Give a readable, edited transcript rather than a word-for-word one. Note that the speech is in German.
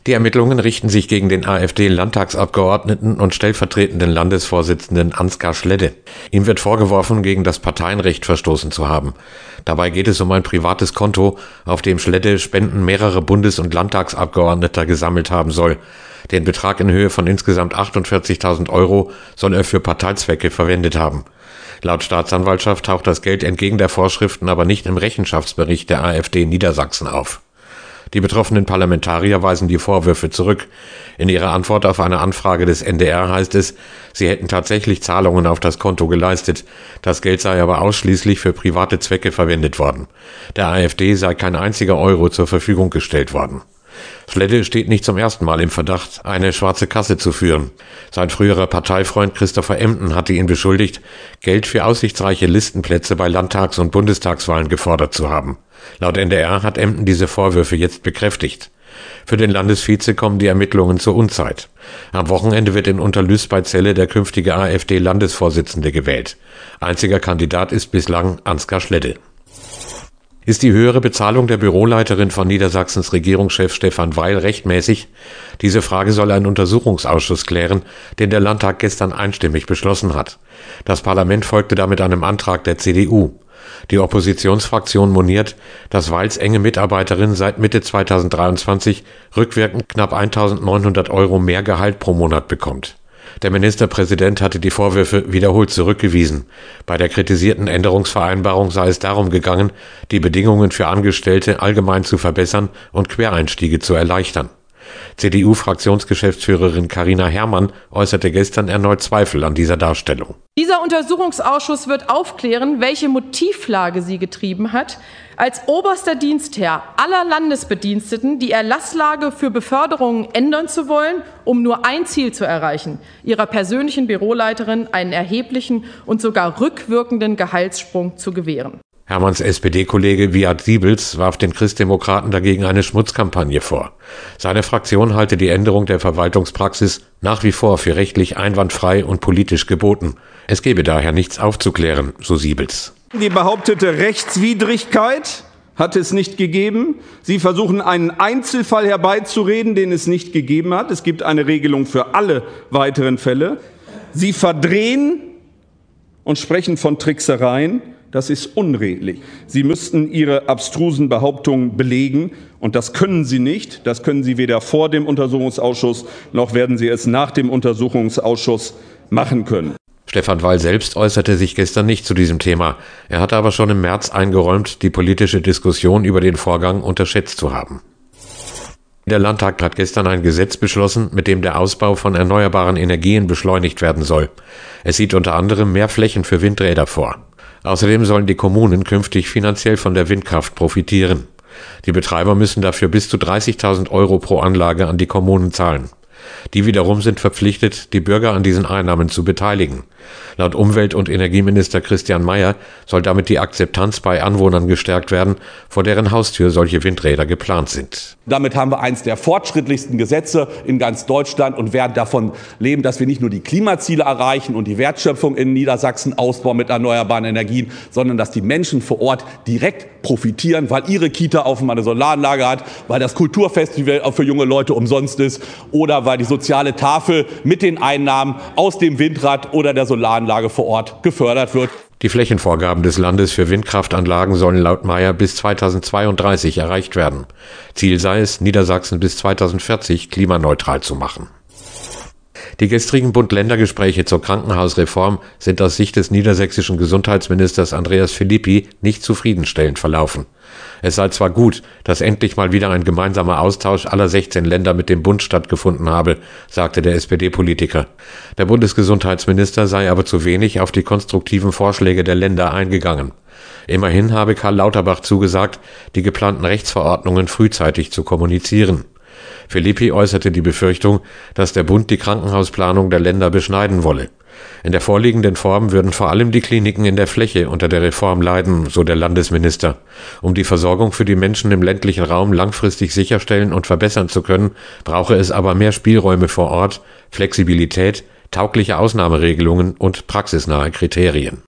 Die Ermittlungen richten sich gegen den AfD-Landtagsabgeordneten und stellvertretenden Landesvorsitzenden Ansgar Schledde. Ihm wird vorgeworfen, gegen das Parteienrecht verstoßen zu haben. Dabei geht es um ein privates Konto, auf dem Schledde Spenden mehrerer Bundes- und Landtagsabgeordneter gesammelt haben soll. Den Betrag in Höhe von insgesamt 48.000 € soll er für Parteizwecke verwendet haben. Laut Staatsanwaltschaft taucht das Geld entgegen der Vorschriften aber nicht im Rechenschaftsbericht der AfD Niedersachsen auf. Die betroffenen Parlamentarier weisen die Vorwürfe zurück. In ihrer Antwort auf eine Anfrage des NDR heißt es, sie hätten tatsächlich Zahlungen auf das Konto geleistet. Das Geld sei aber ausschließlich für private Zwecke verwendet worden. Der AfD sei kein einziger Euro zur Verfügung gestellt worden. Schledde steht nicht zum ersten Mal im Verdacht, eine schwarze Kasse zu führen. Sein früherer Parteifreund Christopher Emden hatte ihn beschuldigt, Geld für aussichtsreiche Listenplätze bei Landtags- und Bundestagswahlen gefordert zu haben. Laut NDR hat Emden diese Vorwürfe jetzt bekräftigt. Für den Landesvize kommen die Ermittlungen zur Unzeit. Am Wochenende wird in Unterlüß bei Celle der künftige AfD-Landesvorsitzende gewählt. Einziger Kandidat ist bislang Ansgar Schledde. Ist die höhere Bezahlung der Büroleiterin von Niedersachsens Regierungschef Stefan Weil rechtmäßig? Diese Frage soll ein Untersuchungsausschuss klären, den der Landtag gestern einstimmig beschlossen hat. Das Parlament folgte damit einem Antrag der CDU. Die Oppositionsfraktion moniert, dass Weils enge Mitarbeiterin seit Mitte 2023 rückwirkend knapp 1.900 € mehr Gehalt pro Monat bekommt. Der Ministerpräsident hatte die Vorwürfe wiederholt zurückgewiesen. Bei der kritisierten Änderungsvereinbarung sei es darum gegangen, die Bedingungen für Angestellte allgemein zu verbessern und Quereinstiege zu erleichtern. CDU-Fraktionsgeschäftsführerin Carina Herrmann äußerte gestern erneut Zweifel an dieser Darstellung. Dieser Untersuchungsausschuss wird aufklären, welche Motivlage sie getrieben hat, als oberster Dienstherr aller Landesbediensteten die Erlasslage für Beförderungen ändern zu wollen, um nur ein Ziel zu erreichen: ihrer persönlichen Büroleiterin einen erheblichen und sogar rückwirkenden Gehaltssprung zu gewähren. Hermanns SPD-Kollege Viad Siebels warf den Christdemokraten dagegen eine Schmutzkampagne vor. Seine Fraktion halte die Änderung der Verwaltungspraxis nach wie vor für rechtlich einwandfrei und politisch geboten. Es gebe daher nichts aufzuklären, so Siebels. Die behauptete Rechtswidrigkeit hat es nicht gegeben. Sie versuchen, einen Einzelfall herbeizureden, den es nicht gegeben hat. Es gibt eine Regelung für alle weiteren Fälle. Sie verdrehen und sprechen von Tricksereien. Das ist unredlich. Sie müssten Ihre abstrusen Behauptungen belegen, und das können Sie nicht. Das können Sie weder vor dem Untersuchungsausschuss, noch werden Sie es nach dem Untersuchungsausschuss machen können. Stefan Weil selbst äußerte sich gestern nicht zu diesem Thema. Er hatte aber schon im März eingeräumt, die politische Diskussion über den Vorgang unterschätzt zu haben. Der Landtag hat gestern ein Gesetz beschlossen, mit dem der Ausbau von erneuerbaren Energien beschleunigt werden soll. Es sieht unter anderem mehr Flächen für Windräder vor. Außerdem sollen die Kommunen künftig finanziell von der Windkraft profitieren. Die Betreiber müssen dafür bis zu 30.000 € pro Anlage an die Kommunen zahlen. Die wiederum sind verpflichtet, die Bürger an diesen Einnahmen zu beteiligen. Laut Umwelt- und Energieminister Christian Mayer soll damit die Akzeptanz bei Anwohnern gestärkt werden, vor deren Haustür solche Windräder geplant sind. Damit haben wir eines der fortschrittlichsten Gesetze in ganz Deutschland und werden davon leben, dass wir nicht nur die Klimaziele erreichen und die Wertschöpfung in Niedersachsen ausbauen mit erneuerbaren Energien, sondern dass die Menschen vor Ort direkt profitieren, weil ihre Kita auf einmal eine Solaranlage hat, weil das Kulturfestival auch für junge Leute umsonst ist oder weil die soziale Tafel mit den Einnahmen aus dem Windrad oder der Solaranlage vor Ort gefördert wird. Die Flächenvorgaben des Landes für Windkraftanlagen sollen laut Mayer bis 2032 erreicht werden. Ziel sei es, Niedersachsen bis 2040 klimaneutral zu machen. Die gestrigen Bund-Länder-Gespräche zur Krankenhausreform sind aus Sicht des niedersächsischen Gesundheitsministers Andreas Philippi nicht zufriedenstellend verlaufen. Es sei zwar gut, dass endlich mal wieder ein gemeinsamer Austausch aller 16 Länder mit dem Bund stattgefunden habe, sagte der SPD-Politiker. Der Bundesgesundheitsminister sei aber zu wenig auf die konstruktiven Vorschläge der Länder eingegangen. Immerhin habe Karl Lauterbach zugesagt, die geplanten Rechtsverordnungen frühzeitig zu kommunizieren. Philippi äußerte die Befürchtung, dass der Bund die Krankenhausplanung der Länder beschneiden wolle. In der vorliegenden Form würden vor allem die Kliniken in der Fläche unter der Reform leiden, so der Landesminister. Um die Versorgung für die Menschen im ländlichen Raum langfristig sicherstellen und verbessern zu können, brauche es aber mehr Spielräume vor Ort, Flexibilität, taugliche Ausnahmeregelungen und praxisnahe Kriterien.